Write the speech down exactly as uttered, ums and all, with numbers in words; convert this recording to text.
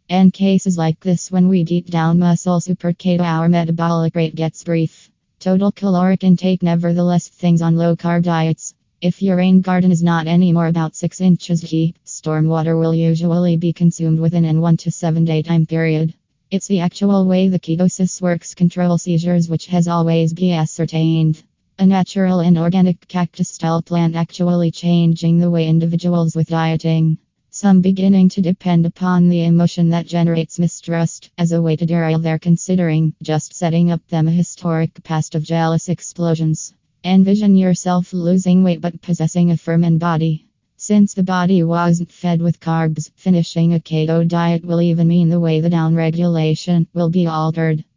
In cases like this, when we eat down muscle super keto, our metabolic rate gets brief. Total caloric intake, nevertheless, things on low carb diets. If your rain garden is not any more about six inches deep, stormwater will usually be consumed within a one to seven day time period. It's the actual way the ketosis works control seizures, which has always been ascertained. A natural inorganic cactus style plant actually changing the way individuals with dieting. Some beginning to depend upon the emotion that generates mistrust as a way to derail their considering just setting up them a historic past of jealous explosions. Envision yourself losing weight but possessing a firm body. Since the body wasn't fed with carbs, finishing a keto diet will even mean the way the downregulation will be altered.